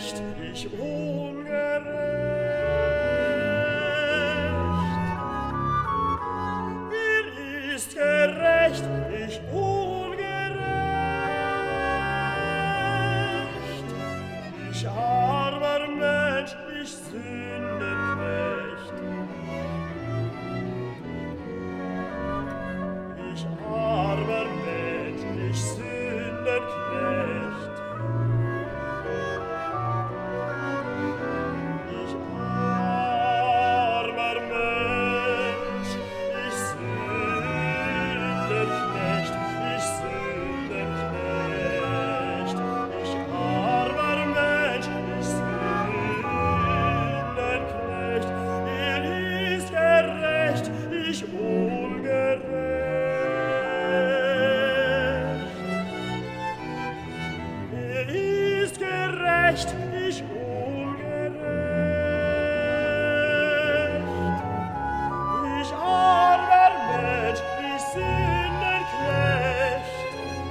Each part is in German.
gerecht, ich ungerecht. Er ist gerecht, ich ungerecht. Ich armer Mensch, ich Sündenknecht. Ich armer Mensch, ich Sündenknecht. Ich armer Mensch, ich Sündenknecht, ich Sündenknecht. Ich armer Mensch, ich Sündenknecht. Er ist gerecht, ich ungerecht. Er ist gerecht, ich ungerecht. Ich armer Mensch, ich Sündenknecht.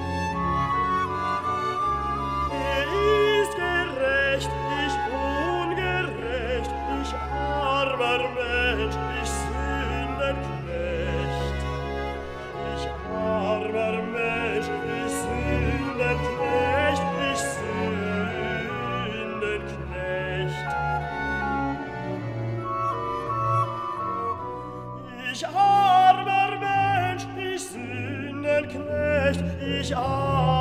Er ist gerecht, ich ungerecht. Ich armer Mensch, ich Sündenknecht. Ich armer Mensch, ich Sündenknecht, ich Sündenknecht. Ich armer Mensch, ich Sündenknecht, ich armer